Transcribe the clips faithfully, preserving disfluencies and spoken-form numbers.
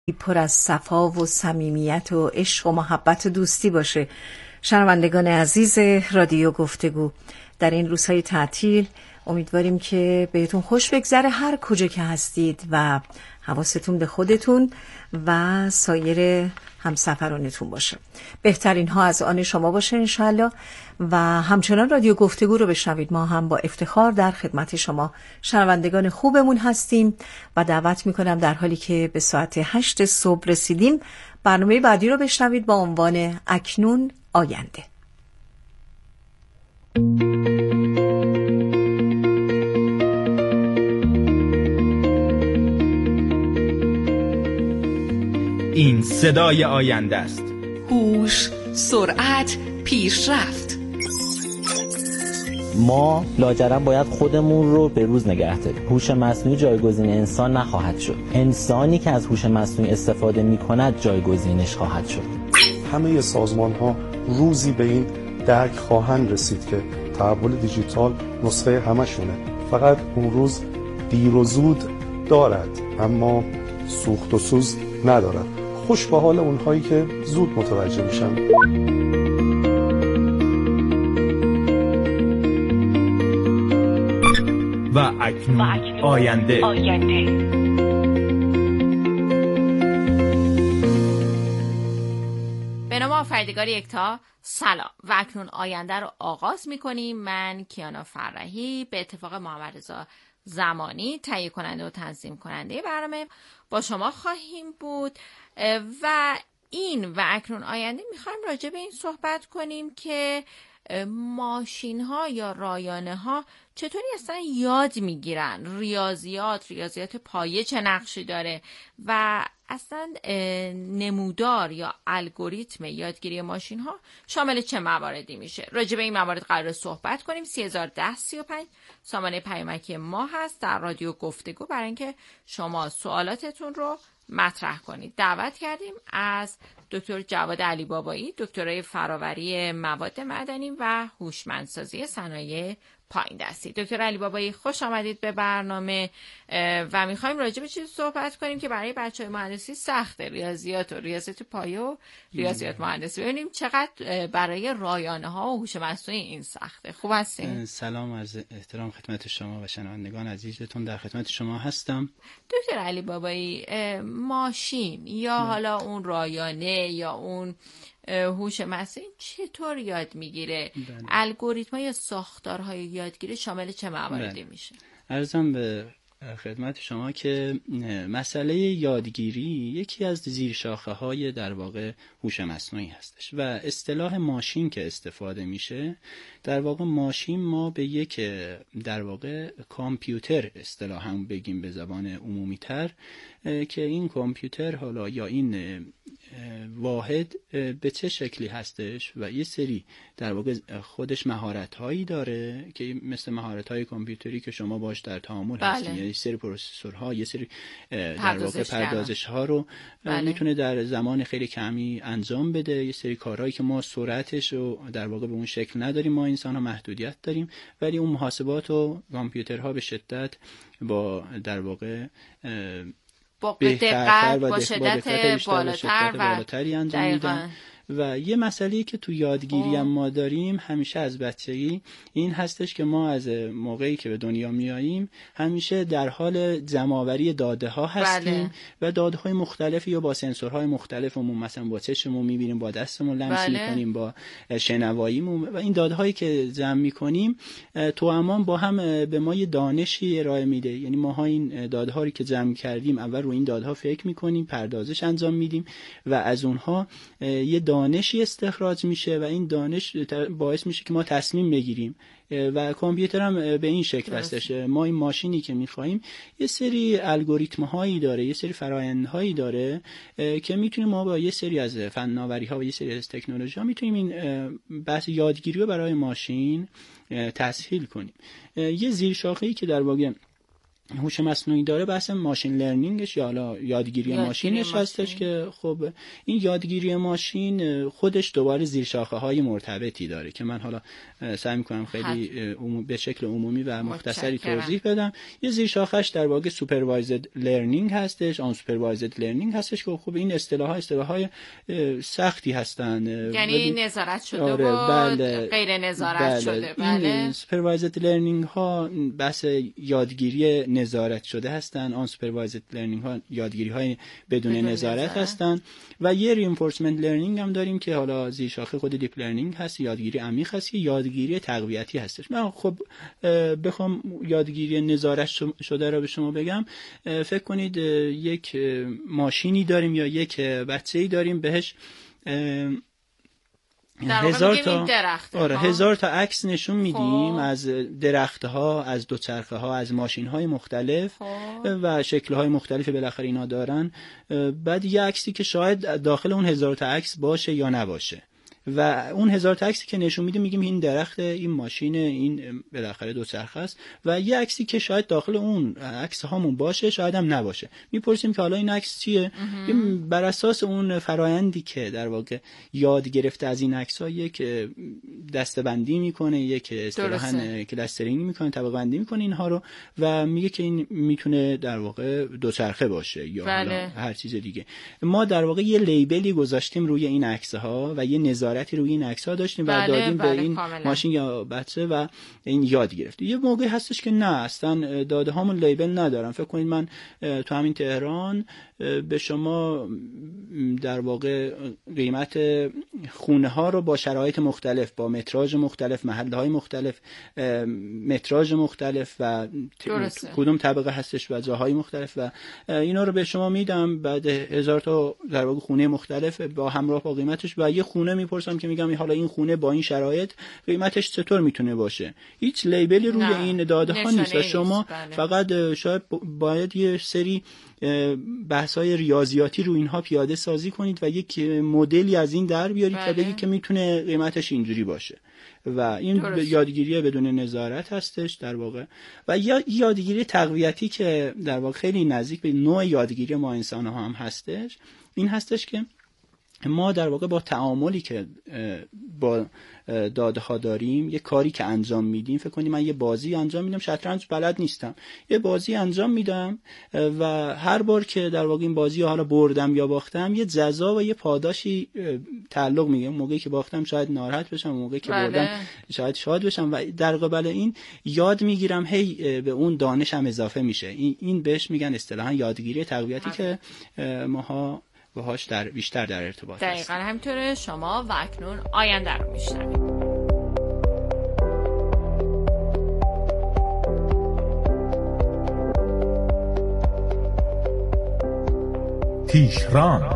پر از صفا و صمیمیت و عشق و محبت و دوستی باشه. شنوندگان عزیز رادیو گفتگو، در این روزهای تعطیل امیدواریم که بهتون خوش بگذره هر کجا که هستید و حواستون به خودتون و سایر همسفرانتون باشه. بهترین ها از آن شما باشه انشالله و همچنان رادیو گفتگو رو بشنوید. ما هم با افتخار در خدمت شما شنوندگان خوبمون هستیم و دعوت میکنم در حالی که به ساعت هشت صبح رسیدیم برنامه بعدی رو بشنوید با عنوان اکنون آینده. این صدای آینده است. هوش، سرعت، پیشرفت. ما لاجرم باید خودمون رو به روز نگه داریم. هوش مصنوعی جایگزین انسان نخواهد شد. انسانی که از هوش مصنوعی استفاده می‌کند جایگزینش خواهد شد. همه سازمان‌ها روزی به این درک خواهند رسید که تحول دیجیتال نسخه همشونه. فقط اون روز دیر و زود دارد اما سوخت و سوز ندارد. خوش به حال اونهایی که زود متوجه میشن. و اکنون آینده. آینده. به نام آفریدگار یکتا، سلام. و اکنون آینده رو آغاز میکنیم. من کیانا فرحی به اتفاق محمد رضا زمانی تهیه کننده و تنظیم کننده برنامه با شما خواهیم بود و این و اکنون آینده میخوایم راجع به این صحبت کنیم که ماشین ها یا رایانه ها چطوری اصلا یاد میگیرن، ریاضیات ریاضیات پایه چه نقشی داره و اصلا نمودار یا الگوریتم یادگیری ماشین ها شامل چه مواردی میشه. راجع به این موارد قرار صحبت کنیم. سه هزار و ده سی و پنج سامانه پیامکی ما هست در رادیو گفتگو برای اینکه شما سوالاتتون رو مطرح کنید. دعوت کردیم از دکتر جواد علی بابایی، دکترای فراوری مواد معدنی و هوشمندسازی صنایع پایین دستی. دکتر علی بابایی خوش آمدید به برنامه و میخوایم راجع به چیزی صحبت کنیم که برای بچهای مهندسی سخته، ریاضیات و ریاضیات پایه و ریاضیات مهندسی. ببینیم چقدر برای رایانه ها و هوش مصنوعی این سخته. خوب هستین؟ سلام، عرض احترام خدمت شما و شنوندگان عزیزتون، در خدمت شما هستم. دکتر علی بابایی، ماشین یا نه. حالا اون رایانه یا اون هوش مصنوعی چطور یاد میگیره؟ الگوریتم‌ها یا ساختارهای یادگیری شامل چه مواردی میشه؟ عرضم به خدمت شما که مسئله یادگیری یکی از زیر شاخه های در واقع هوش مصنوعی هستش و اصطلاح ماشین که استفاده میشه، در واقع ماشین ما به یک در واقع کامپیوتر اصطلاحاً بگیم به زبان عمومی تر که این کامپیوتر حالا یا این واحد به چه شکلی هستش و یه سری در واقع خودش مهارت‌هایی داره که مثل مهارت‌های کامپیوتری که شما باش در تعامل بله. هستین، یعنی سری پروسسورها، یه سری در واقع پردازش‌ها رو بله. میتونه در زمان خیلی کمی انجام بده. یه سری کارهایی که ما سرعتش رو در واقع به اون شکل نداریم، ما انسان‌ها محدودیت داریم، ولی اون محاسبات و کامپیوترها به شدت با در واقع با دقت با شدت بالاتر و بالاتری انجام میدن. و یه مسئله‌ای که تو یادگیری هم ما داریم همیشه از بچگی این هستش که ما از موقعی که به دنیا میاییم همیشه در حال جمع‌آوری داده ها هستیم بله. و داده های مختلفی یا با سنسورهای مختلفمون، مثلا با چشممون میبینیم، با دستمون لمس بله. میکنیم، با شنواییمون، و این داده هایی که جمع میکنیم تو امان با هم به ما یه دانشی ارائه میده. یعنی ما این داده هایی که جمع کردیم اول رو این داده ها فکر میکنیم، پردازش انجام میدیم و از اونها یه دانشی استخراج میشه و این دانش باعث میشه که ما تصمیم بگیریم و کامپیوتر هم به این شکل هستش. ما این ماشینی که میخوایم یه سری الگوریتم هایی داره، یه سری فرآیندهایی داره که میتونیم ما با یه سری از فناوری ها و یه سری از تکنولوژی ها میتونیم این بحث یادگیری رو برای ماشین تسهیل کنیم. یه زیر شاخه‌ای که در واقع هوش مصنوعی داره بحث ماشین لرنینگش یا حالا یادگیری, یادگیری ماشینش هستش که خب این یادگیری ماشین خودش دوباره زیرشاخه‌های مرتبطی داره که من حالا سعی می‌کنم خیلی به شکل عمومی و مختصری توضیح بدم. یه زیرشاخه‌اش در واقع سوپروایزد لرنینگ هستش، آن سوپروایزد لرنینگ هستش که خب این اصطلاح‌ها اصطلاح‌های سختی هستن، یعنی نظارت شده آره و بله غیر نظارت بله. شده. بله این سوپروایزد لرنینگ ها بحث یادگیری نظارت شده هستن، آن سوپروایزد لرنینگ ها یادگیری های بدون, بدون نظارت, نظارت هستن و یه رینفورسمنت لرنینگ هم داریم که حالا زیر شاخه خود دیپ لرنینگ هست، یادگیری عمیق هست که یادگیری تقویتی هستش. من خب بخوام یادگیری نظارت شده رو به شما بگم، فکر کنید یک ماشینی داریم یا یک بچه‌ای داریم بهش هزار تا آره هزار تا عکس نشون میدیم از درخت‌ها، از دوچرخه‌ها، از ماشین‌های مختلف خواه. و شکل‌های مختلفی بالاخره اینا دارن. بعد یه عکسی که شاید داخل اون هزار تا عکس باشه یا نباشه و اون هزار تا عکسی که نشون میده میگیم این درخت، این ماشین، این بالاخره دوچرخه است و یه عکسی که شاید داخل اون عکس هامون باشه شاید هم نباشه. میپرسیم که حالا این عکس چیه؟ بر اساس اون فرایندی که در واقع یاد گرفته از این عکس‌ها یک دسته‌بندی میکنه، یک اصطلاحاً کلاسترینگ میکنه، طبقه بندی میکنه اینها رو و میگه که این میتونه در واقع دوچرخه باشه یا بله. هر چیز دیگه. ما در واقع یه لیبلی گذاشتیم روی این عکس‌ها و یه نظارتی روی این عکس‌ها داشتیم و بله، دادیم بله، به این کاملا. ماشین یا بچه و این یاد گرفت. یه موقعی هستش که نه اصلا داده هامون لیبل ندارن. فکر کنید من تو همین تهران به شما در واقع قیمت خونه ها رو با شرایط مختلف، با متراژ مختلف، محله های مختلف، متراژ مختلف و درسته. کدوم طبقه هستش و جاهای مختلف و اینا رو به شما میدم. بعد هزار تا در واقع خونه مختلف با همراه با قیمتش و یه خونه میپرسم که میگم حالا این خونه با این شرایط قیمتش چطور میتونه باشه. هیچ لیبلی روی نه. این داده ها نیست و شما بله. فقط شاید باید یه سری بحث‌های ریاضیاتی رو اینها پیاده سازی کنید و یک مدلی از این در بیارید بله. که بگید که میتونه قیمتش اینجوری باشه و این درست. یادگیری بدون نظارت هستش در واقع. و یا یادگیری تقویتی که در واقع خیلی نزدیک به نوع یادگیری ما انسان‌ها هم هستش، این هستش که ما در واقع با تعاملی که با داده ها داریم، یه کاری که انجام میدیم، فکر کنید من یه بازی انجام میدم، شطرنج بلد نیستم، یه بازی انجام میدم و هر بار که در واقع این بازی حالا بردم یا باختم یه جزا و یه پاداشی تعلق میگه. موقعی که باختم شاید ناراحت بشم، موقعی که بله. بردم شاید شاد بشم و در قبال این یاد میگیرم، هی به اون دانشم اضافه میشه. این این بهش میگن اصطلاحاً یادگیری تقویتی که ماها باهاش در بیشتر در ارتباط هست. دقیقاً همینطوره. شما و اکنون آینده رو میشنوید. پیشران.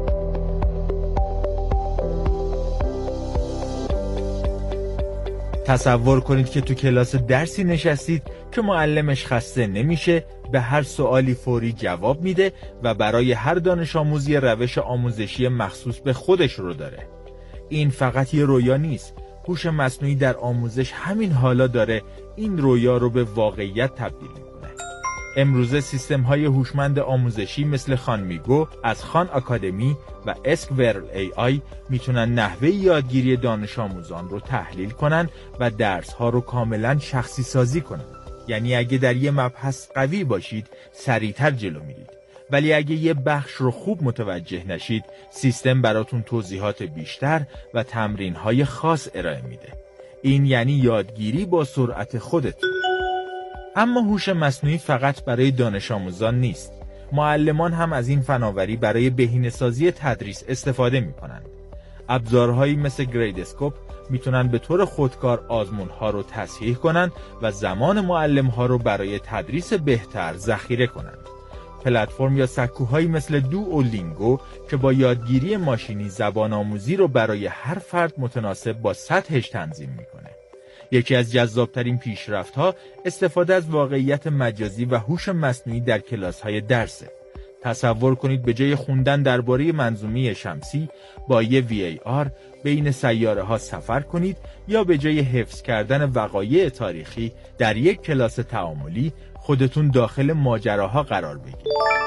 تصور کنید که تو کلاس درسی نشستید که معلمش خسته نمیشه، به هر سوالی فوری جواب میده و برای هر دانش آموزی روش آموزشی مخصوص به خودش رو داره. این فقط یه رویا نیست. هوش مصنوعی در آموزش همین حالا داره این رویا رو به واقعیت تبدیل میکنه. امروزه سیستم های هوشمند آموزشی مثل خان میگو از خان آکادمی و اسکورل ای آی میتونن نحوه یادگیری دانش آموزان رو تحلیل کنن و درس ها رو کاملا شخصی سازی کنن. یعنی اگه در یه مبحث قوی باشید سریعتر جلو میرید، ولی اگه یه بخش رو خوب متوجه نشید سیستم براتون توضیحات بیشتر و تمرین‌های خاص ارائه میده. این یعنی یادگیری با سرعت خودتون. اما هوش مصنوعی فقط برای دانش آموزان نیست. معلمان هم از این فناوری برای بهینه‌سازی تدریس استفاده میکنن. ابزارهایی مثل گرید اسکوپ میتونن به طور خودکار آزمون‌ها رو تصحیح کنن و زمان معلم‌ها رو برای تدریس بهتر ذخیره کنن. پلتفرم یا سکوهایی مثل دوولینگو که با یادگیری ماشینی زبان آموزی رو برای هر فرد متناسب با سطحش تنظیم میکنه. یکی از جذابترین پیشرفت‌ها استفاده از واقعیت مجازی و هوش مصنوعی در کلاس‌های درسه. تصور کنید به جای خوندن درباره منظومه شمسی با یه وی ای آر بین سیاره‌ها سفر کنید یا به جای حفظ کردن وقایع تاریخی در یک کلاس تعاملی خودتون داخل ماجراها قرار بگیرید.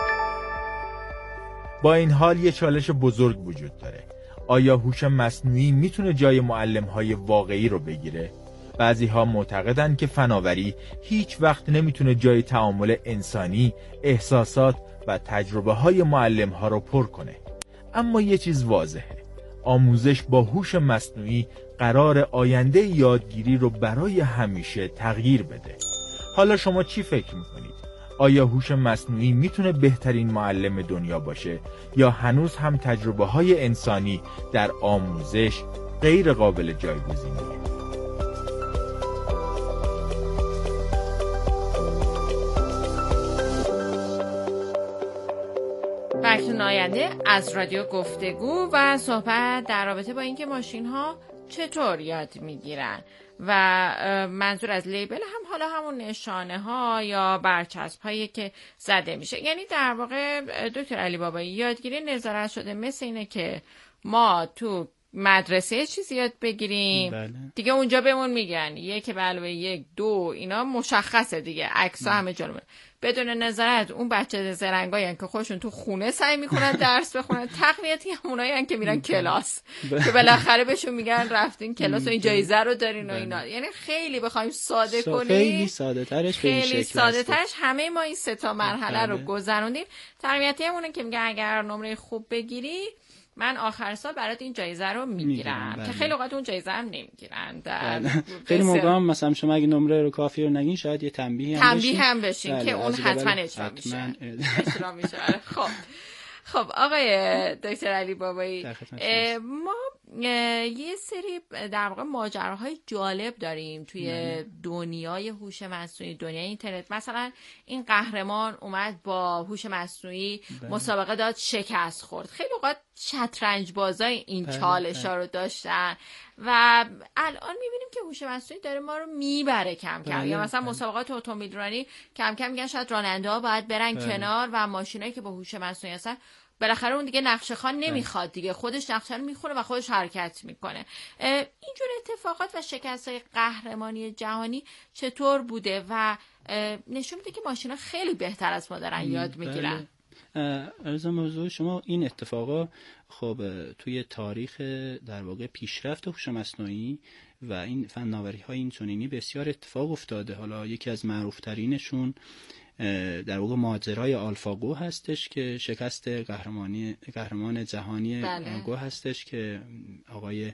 با این حال یه چالش بزرگ وجود داره. آیا هوش مصنوعی میتونه جای معلم‌های واقعی رو بگیره؟ بعضی‌ها معتقدن که فناوری هیچ وقت نمیتونه جای تعامل انسانی، احساسات و تجربه‌های معلم‌ها رو پر کنه. اما یه چیز واضحه. آموزش با هوش مصنوعی قرار آینده یادگیری رو برای همیشه تغییر بده. حالا شما چی فکر میکنید؟ آیا هوش مصنوعی میتونه بهترین معلم دنیا باشه یا هنوز هم تجربه‌های انسانی در آموزش غیر قابل جایگزینیه؟ بخش آینده از رادیو گفتگو و صحبت در رابطه با اینکه ماشین ها چطور یاد میگیرن و منظور از لیبل هم حالا همون نشانه ها یا برچسب هایی که زده میشه. یعنی در واقع دکتر علی بابایی یادگیری نظارت شده مثل اینه که ما تو مدرسه چیزی یاد بگیریم، بله. دیگه اونجا بهمون میگن یک به علاوه یک دو اینا مشخصه دیگه، عکس‌ها همه جا رو بدون نظارت. اون بچه زرنگایین که خودشون تو خونه سعی میکنن درس بخونن، تقویتی همونایین که میرن کلاس که بالاخره بهشون میگن رفتین کلاس و این جایزه رو دارین و اینا. یعنی خیلی بخوایم ساده کنیم، خیلی ساده ترش خیلی ساده ترش همه ما این سه تا مرحله رو گذروندیم. تقویتی همونه که میگن اگر نمره خوب بگیری من آخر سال برات این جایزه رو میگیرم، که خیلی اوقات اون جایزه هم نمیگیرن. خیلی موقع هم مثلا شما اگه نمره رو کافی رو نگین شاید یه تنبیه هم تنبیه هم بشین که اون حتما اجرا میشه. اجرا میشه. خب خب آقای دکتر علی بابایی، ما یه سری در واقع ماجراهای جالب داریم توی نه. دنیای هوش مصنوعی، دنیای اینترنت. مثلا این قهرمان اومد با هوش مصنوعی بله. مسابقه داد، شکست خورد. خیلی اوقات شطرنج بازای این بله. چالش‌ها رو داشتن و الان میبینیم که هوش مصنوعی داره ما رو میبره کم کم. بله. یا مثلا بله. مسابقات اتومبیل رانی کم کم میگن شاید راننده‌ها باید برن بله. کنار و ماشینایی که با هوش مصنوعی هستن بالاخره اون دیگه نقشه خوان نمیخواد دیگه، خودش نقشه رو میخوره و خودش حرکت میکنه. اینجور اتفاقات و شکست‌های قهرمانی جهانی چطور بوده و نشون میده که ماشینا خیلی بهتر از ما دارن یاد میگیرن. عرض موضوع شما این اتفاقا خب توی تاریخ در واقع پیشرفت هوش مصنوعی و این فناوری‌های این چنینی بسیار اتفاق افتاده. حالا یکی از معروف‌ترینشون در واقع ماجرای آلفاگو هستش که شکست قهرمانی قهرمان جهانی بله. گو هستش که آقای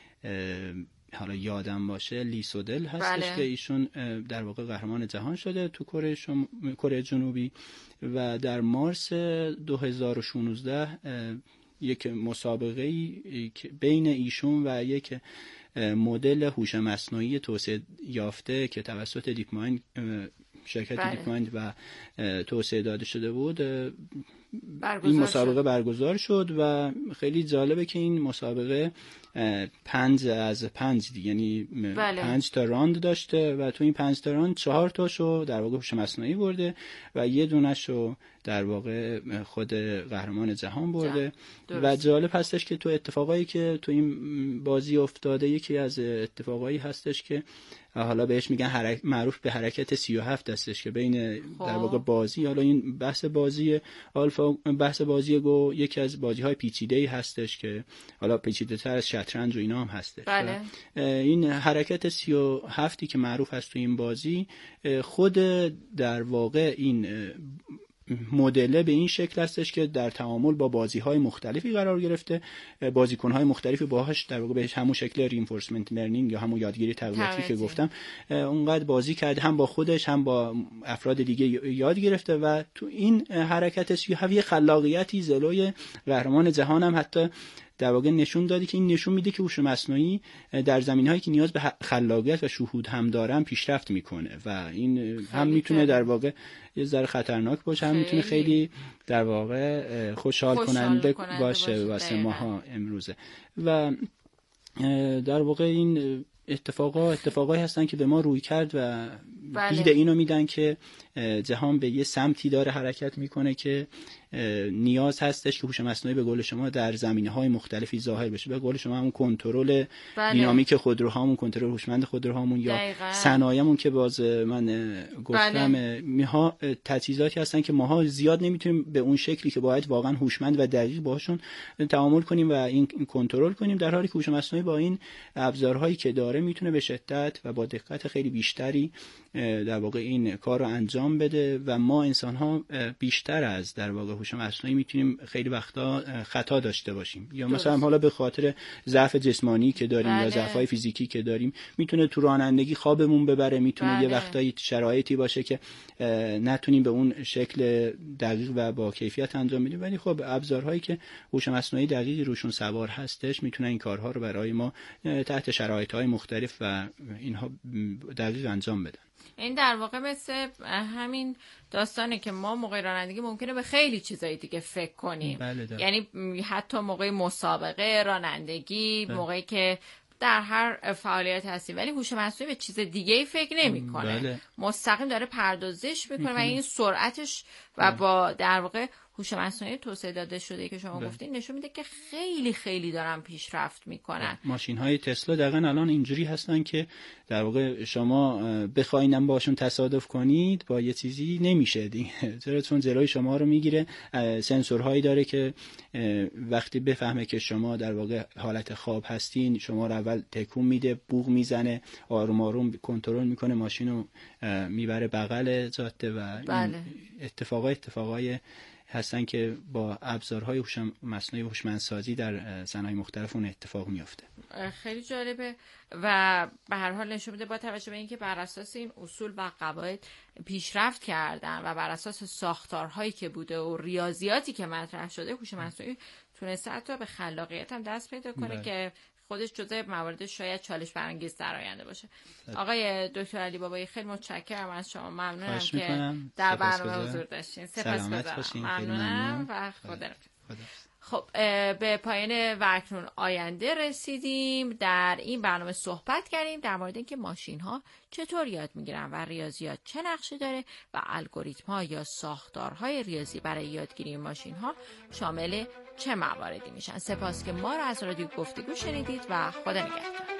حالا یادم باشه لی سودل هستش بله. که ایشون در واقع قهرمان جهان شده تو کره شم... کره جنوبی و در مارس دو هزار و شانزده یک مسابقه بین ایشون و یک مدل هوش مصنوعی توسعه یافته که توسط دیپ مایند شرکت بله. دیپ مایند و توسعه داده شده بود این مسابقه شد. برگزار شد و خیلی جالبه که این مسابقه پنج از پنج دی یعنی بله. پنج تا راند داشته و تو این پنج تا راند چهار تاشو در واقع هوش مصنوعی برده و یه دونه‌شو در واقع خود قهرمان جهان برده و جالب هستش که تو اتفاقایی که تو این بازی افتاده یکی از اتفاقایی هستش که حالا بهش میگن حرک... معروف به حرکت سی و هفت هستش که بین در واقع بازی، حالا این بحث بازی آلفا بحث بازی گو یکی از بازی‌های پیچیده‌ای هستش که حالا پیچیده‌تر از شطرنج و اینا هم هستش. بله. این حرکت سی و هفتی که معروف هست تو این بازی خود در واقع این مدل به این شکل هستش که در تعامل با بازی‌های مختلفی قرار گرفته، بازیکن‌های مختلفی باهاش در واقع بهش همون شکل رینفورسمنت لرنینگ یا همون یادگیری تقویتی که گفتم اونقدر بازی کرده، هم با خودش هم با افراد دیگه یاد گرفته و تو این حرکت سیاهی خلاقیتی جلوی قهرمان جهان هم حتی در واقع نشون دادی که این نشون میده که هوش مصنوعی در زمینهایی که نیاز به خلاقیت و شهود هم دارن پیشرفت میکنه و این هم میتونه در واقع یه ذره خطرناک باشه، هم میتونه خیلی در واقع خوشحال, خوشحال کننده باشه واسه ماها امروزه و در واقع این اتفاقا اتفاقایی هستن که به ما روی کرد و بله. دید اینو میدن که جهان به یه سمتی داره حرکت میکنه که نیاز هستش که هوش مصنوعی به قول شما در زمینه‌های مختلفی ظاهر بشه. به قول شما همون کنترل بله. دینامیک خودروهامون، کنترل هوشمند خودروهامون یا صنایعمون که باز من گفتم بله. میها تجهیزاتی هستن که ماها زیاد نمیتونیم به اون شکلی که باید واقعا هوشمند و دقیق باشون تعامل کنیم و این کنترل کنیم، در حالی که هوش مصنوعی با این ابزارهایی که داره میتونه به شدت و با دقت خیلی بیشتری در واقع این کار رو انجام بده و ما انسان‌ها بیشتر از در واقع هوش مصنوعی میتونیم خیلی وقتا خطا داشته باشیم یا مثلا حالا به خاطر ضعف جسمانی که داریم بله. یا ضعف‌های فیزیکی که داریم میتونه تو رانندگی خوابمون ببره، میتونه بله. یه وقتایی شرایطی باشه که نتونیم به اون شکل دقیق و با کیفیت انجام بدیم، ولی خب ابزارهایی که هوش مصنوعی دقیقی روشون سوار هستش میتونن این کارها رو برای ما تحت شرایط‌های مختلف و اینها دقیق انجام بدن. این در واقع مثل همین داستانه که ما موقع رانندگی ممکنه به خیلی چیزایی دیگه فکر کنیم بله یعنی حتی موقع مسابقه رانندگی بله. موقعی که در هر فعالیت هستیم، ولی هوش مصنوعی به چیز دیگه ای فکر نمیکنه بله. مستقیم داره پردازش میکنه و این سرعتش و بله. با در واقع هوش مصنوعی توسعه داده شده که شما بله. گفتین نشون میده که خیلی خیلی دارن پیشرفت میکنن. ماشین های تسلا دقیقاً الان اینجوری هستن که در واقع شما بخواینم باشون تصادف کنید با یه چیزی نمیشه دیگه، چرا؟ چون جلوی شما رو میگیره، سنسورهایی داره که وقتی بفهمه که شما در واقع حالت خواب هستین شما رو اول تکون میده، بوق میزنه، آروم آروم کنترل میکنه، ماشین رو میبره بغل جاده و بله. اتفاقای اتفاقای هستن که با ابزارهای هوش مصنوعی و هوشمندسازی در صنایع مختلف اون اتفاق میفته. خیلی جالبه و به هر حال نشون میده با توجه به اینکه بر اساس این اصول و قواعد پیشرفت کردن و بر اساس ساختارهایی که بوده و ریاضیاتی که مطرح شده، هوش مصنوعی تونسته حتی به خلاقیت هم دست پیدا کنه بله. که خودش جزء موارد شاید چالش برانگیز در آینده باشه. آقای دکتر علی بابایی خیلی متشکرم از شما، ممنونم که در برنامه حضور داشتین. سپاسگزارم. ممنونم و خدا خب به پایان وکنون آینده رسیدیم. در این برنامه صحبت کردیم در مورد اینکه ماشین ها چطور یاد میگیرن و ریاضیات چه نقشی داره و الگوریتم ها یا ساختارهای ریاضی برای یادگیری ماشین ها شامل چه مواردی میشن. سپاس که ما رو از رادیو گفتگو شنیدید و خدا نگهدار.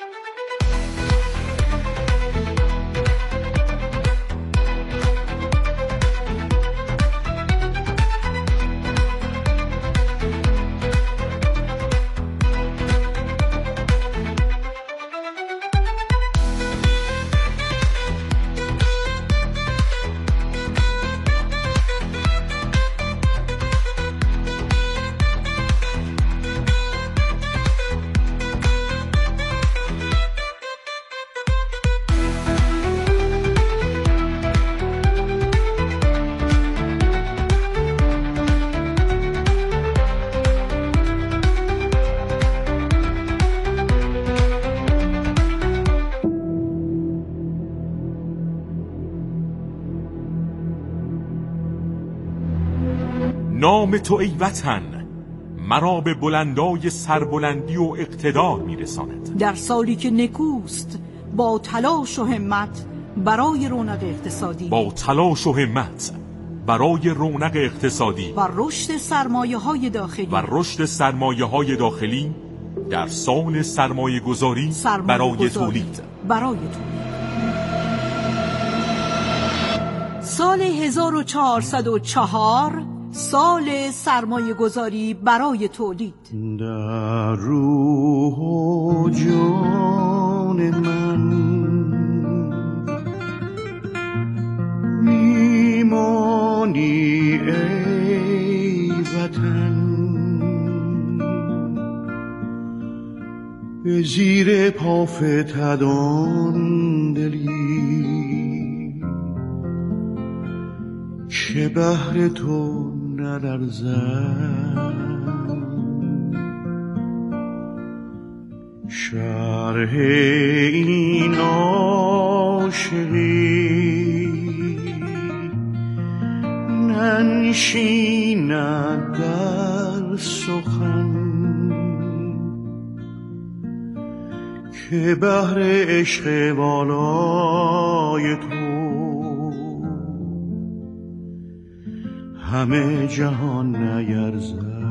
نام تو ای وطن مرا به بلندای سربلندی و اقتدار میرساند. در سالی که نکوست با تلاش و همت برای رونق اقتصادی با تلاش و همت برای رونق اقتصادی و رشد سرمایه‌های داخلی و رشد سرمایه‌های داخلی در سال سرمایه گذاری برای گذاری. تولید برای تولید سال هزار و چهارصد و چهار سال سرمایه گذاری برای تولید. در روح و جان من میمانی ای وطن، به زیر پافتدان دلی که بهر تو ندرزد. شرح این عاشقی ننشیند در سخن که بهر عشق والای تو همه جهان نیرزد.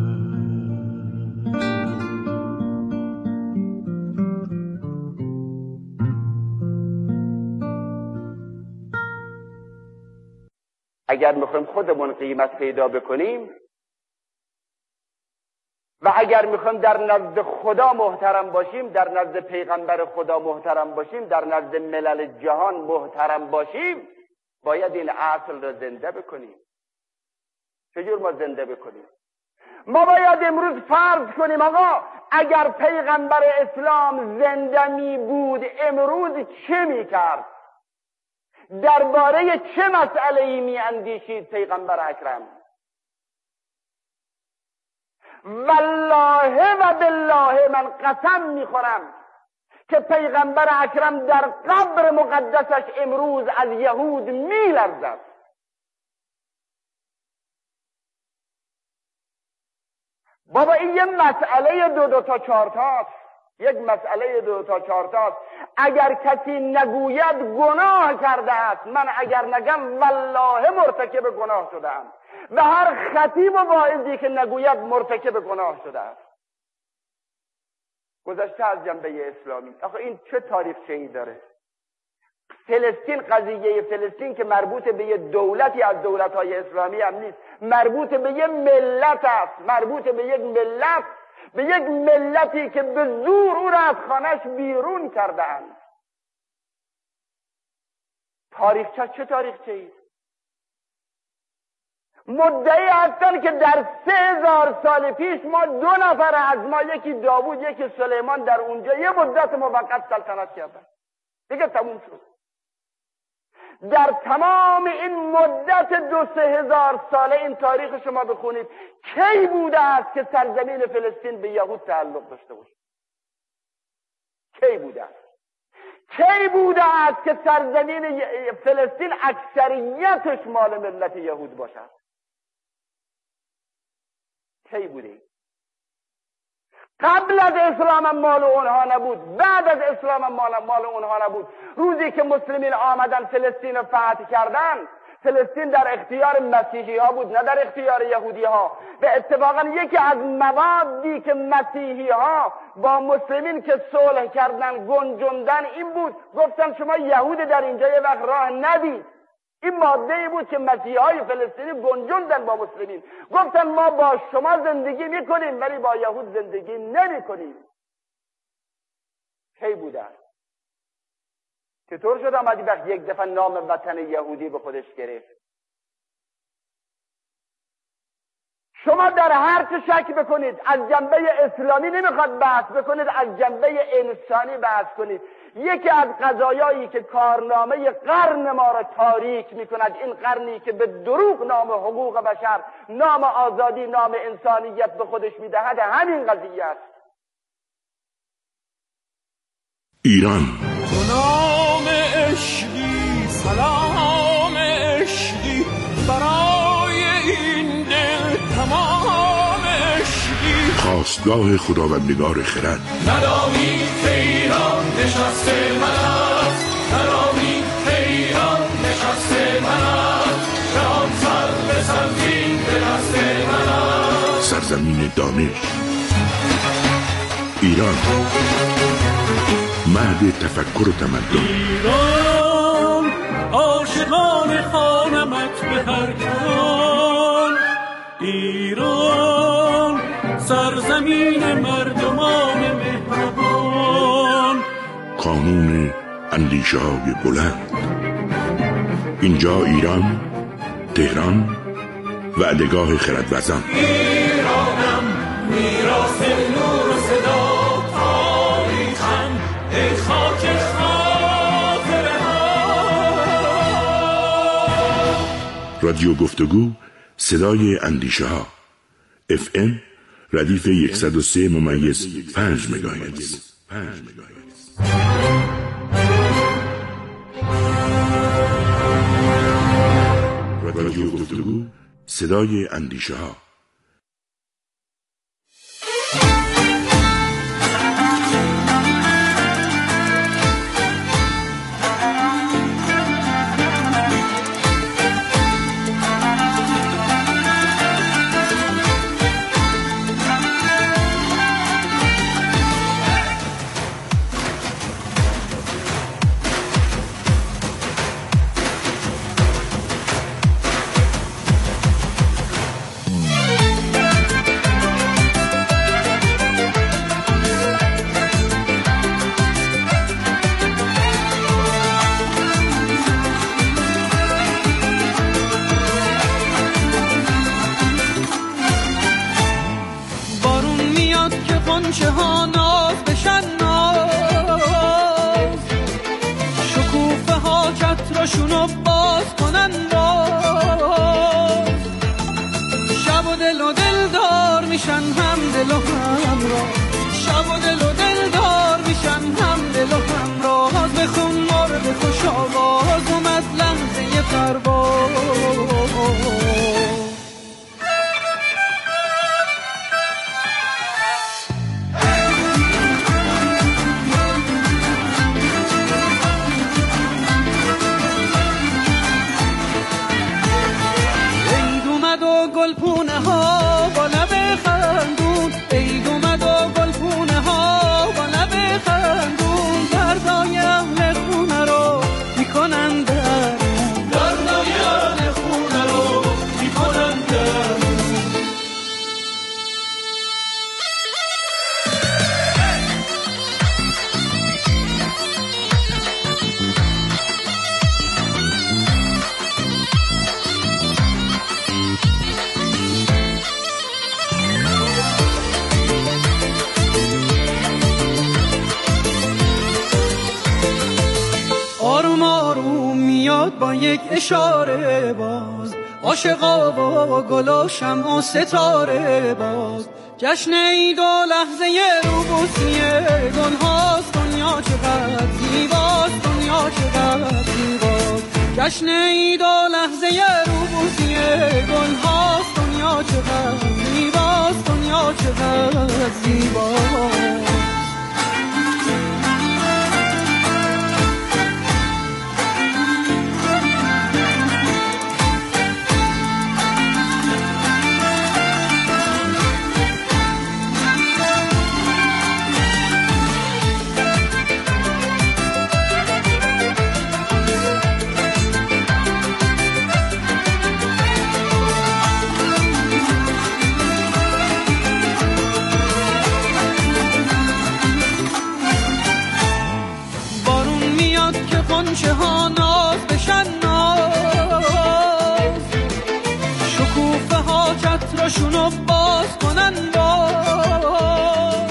اگر میخوایم خودمون قیمت پیدا بکنیم و اگر میخوایم در نزد خدا محترم باشیم، در نزد پیغمبر خدا محترم باشیم، در نزد ملل جهان محترم باشیم، باید این اصل را زنده بکنیم. چجور ما زنده بکنیم؟ ما باید امروز فرض کنیم آقا اگر پیغمبر اسلام زنده می بود امروز چه می کرد؟ درباره چه مسئله ای می اندیشید پیغمبر اکرم؟ والله و بالله من قسم می خورم که پیغمبر اکرم در قبر مقدسش امروز از یهود می لرزد. بابا این یه مسئله دو دو تا چهار تاست، یک مسئله دو تا چهار تاست. اگر کسی نگوید گناه کرده است، من اگر نگم والله مرتکب گناه شدم و هر خطیب و واعظی که نگوید مرتکب گناه شده است. گذشته از جنبه اسلامی، آخه این چه تاریخچه‌ای داره؟ فلسطین، قضیه فلسطین که مربوط به یه دولتی از دولت‌های اسلامی هم نیست، مربوط به یه ملت است، مربوط به یک ملت، به یک ملتی که به زور او را از خانه‌اش بیرون کردند. تاریخچه چه تاریخچه‌ای؟ مدعی هستند که در سه هزار سال پیش ما دو نفر از ما، یکی داوود یکی سلیمان، در اونجا یه مدت موقت سلطنت کردن، دیگه تموم شد. در تمام این مدت دو سه هزار ساله این تاریخ شما بخونید کی بوده است که سرزمین فلسطین به یهود تعلق داشته باشه؟ کی بوده است؟ کی بوده است که سرزمین فلسطین اکثریتش مال ملت یهود باشد؟ کی بوده؟ قبل از اسلام مال اونها نبود، بعد از اسلام مال مال اونها نبود. روزی که مسلمین آمدن فلسطین رو فتح کردن، فلسطین در اختیار مسیحی ها بود، نه در اختیار یهودی ها. و اتفاقا یکی از موادی که مسیحی ها با مسلمین که صلح کردن گنجوندن این بود، گفتن شما یهود در اینجا یه وقت راه ندید. این ماده ای بود که مسیحی های فلسطینی گنجوندن با مسلمین، گفتن ما با شما زندگی میکنیم ولی با یهود زندگی نمی کنیم. کی بوده؟ چطور شد آمدی وقت یک دفعه نام وطن یهودی به خودش گرفت؟ شما در هر چه شک بکنید، از جنبه اسلامی نمیخواد بحث بکنید، از جنبه انسانی بحث کنید. یکی از قضایایی که کارنامه قرن ما را تاریک میکند، این قرنی که به دروغ نام حقوق بشر، نام آزادی، نام انسانیت به خودش میدهد، همین قضیه است. ایران تو نام عشقی، سلام عشقی، برای این دل تمام عشقی، خواستگاه خداوندگار خرد. ندانی که ایران نشسته من است، ندانی که ایران نشسته من است، که آن سر به سرزین به دست من است. سرزمین دانش ایران، مهد تفکر و تمدن. ایران عاشقان خوانمت به هر کان، ایران سرزمین مردمان مهربان، قانون اندیشه های بلند. اینجا ایران، تهران، وعدگاه خردورزان. ایرانم میراث نور و صدا، تاریخم ای خاک خاطره ها. رادیو گفتگو، صدای اندیشه ها. اف ام ردیف صد و سه ممیز پنج مگاهرتز. رادیو گفتگو، صدای اندیشه ها. غنچه ها ناز بشن ناز، شکوفه ها چترشونو باز کنن باز، شب و دل و دل دار میشن هم دل و هم راز، شب و دل و دل دار میشن هم دل و هم راز، بخون مرد خوش آواز اومد لحظه پرواز. گلپونه ها با لب خندون، عید اومد و گلپونه ها با لب خندون، دردای اهل خونه رو میکنن درمون، دردای اهل خونه رو میکنن درمون. آروم آروم میاد با یک اشاره باز، عاشقا و گل و شمع و ستاره باز، جشن عید و لحظه روبوسی گل هاست، دنیا چقدر زیباست، دنیا چقدر زیباست، جشن عید و لحظه روبوسی گل هاست، دنیا چقدر زیباست، دنیا چقدر زیباست. غنچه ها ناز بشن ناز، شکوفه ها چترشونو باز کنن باز،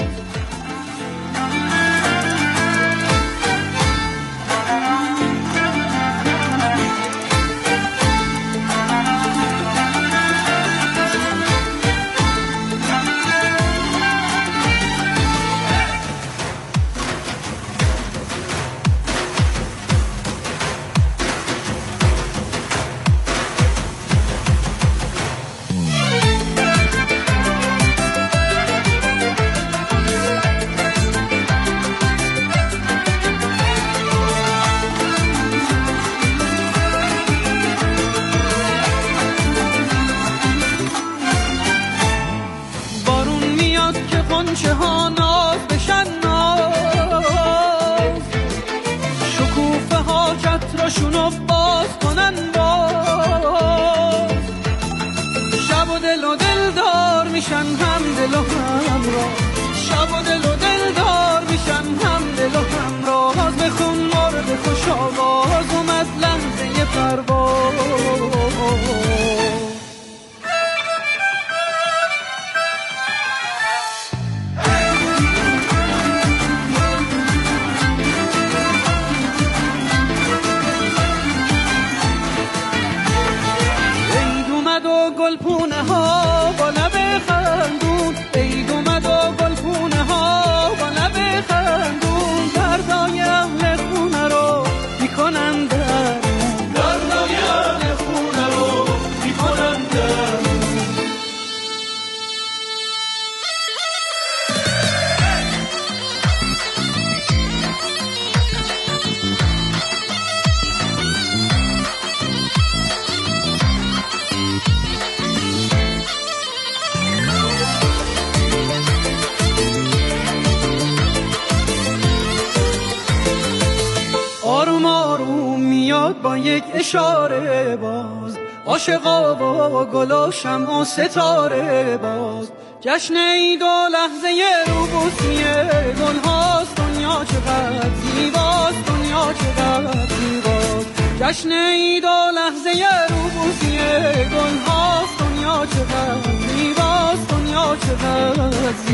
غنچه ها ناز بشن ناز، شکوفه ها چترشونو باز کنن باز، شب و دل و دل دار میشن هم دل و هم راز، شب و دل و دل دار میشن هم دل و هم راز، بخون مرد خوش آواز اومد لحظه پرواز. گلپونه ها با لب خندون، عید اومد و گلپونه ها با لب خندون، دردای اهل خونه رو میکنن درمون، دردای اهل خونه رو میکنن درمون. آروم آروم میاد با یک اشاره باز، عاشقا و گل و شمع و ستاره باز، جشن عید و لحظه روبوسی گل هاست، دنیا چقدر زیباست، دنیا چقدر زیباست، جشن عید و لحظه روبوسی گل هاست، دنیا چقدر زیباست، دنیا چقدر زیباست.